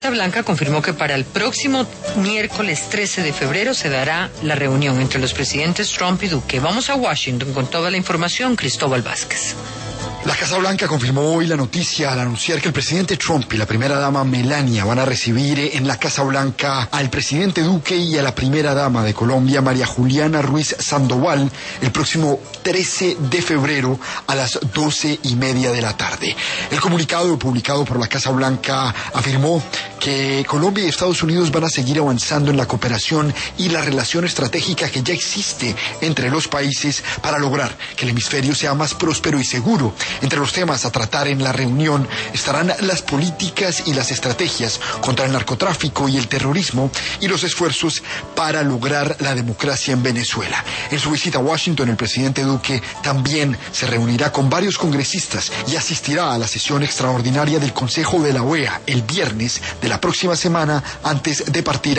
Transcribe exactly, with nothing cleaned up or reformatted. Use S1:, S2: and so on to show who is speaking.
S1: Casa Blanca confirmó que para el próximo miércoles trece de febrero se dará la reunión entre los presidentes Trump y Duque. Vamos a Washington con toda la información, Cristóbal Vázquez.
S2: La Casa Blanca confirmó hoy la noticia al anunciar que el presidente Trump y la primera dama Melania van a recibir en la Casa Blanca al presidente Duque y a la primera dama de Colombia, María Juliana Ruiz Sandoval, el próximo trece de febrero a las doce y media de la tarde. El comunicado publicado por la Casa Blanca afirmó que Colombia y Estados Unidos van a seguir avanzando en la cooperación y la relación estratégica que ya existe entre los países para lograr que el hemisferio sea más próspero y seguro. Entre los temas a tratar en la reunión estarán las políticas y las estrategias contra el narcotráfico y el terrorismo y los esfuerzos para lograr la democracia en Venezuela. En su visita a Washington, el presidente Duque también se reunirá con varios congresistas y asistirá a la sesión extraordinaria del Consejo de la O E A el viernes de la próxima semana antes de partir